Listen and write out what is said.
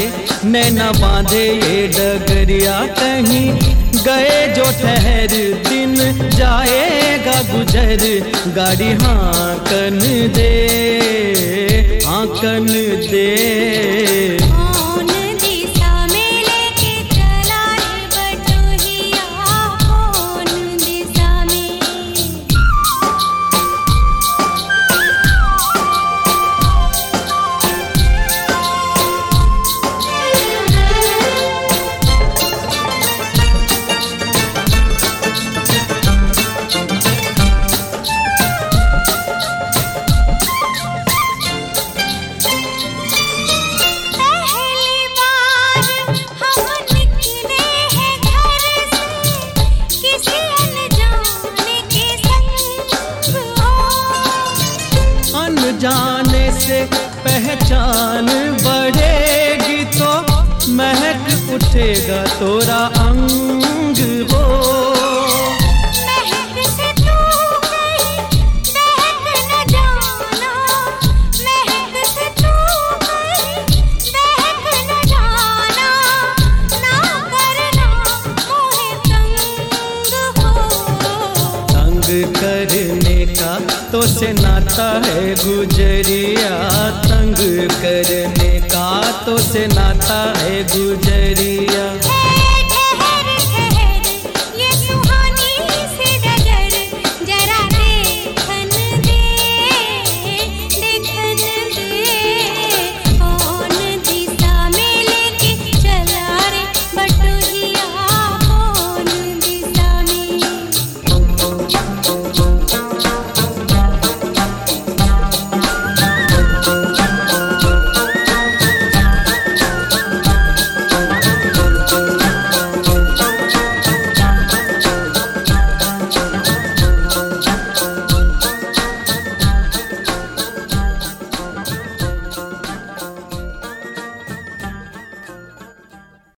नैना बांधे ये डगरिया, कहीं गए जो ठहर दिन जाएगा गुजर। गाड़ी हांकन दे, हांकन दे। जाने से पहचान बढ़ेगी तो महक उठेगा तोरा अंग हो। महक से तू कहीं बहक न जाना, महक से तू कहीं बहक न जाना। ना करना मोहे तंग हो। तंग करने का तो से नाता है गुजरिया, तंग करने का तो से नाता है गुजरिया।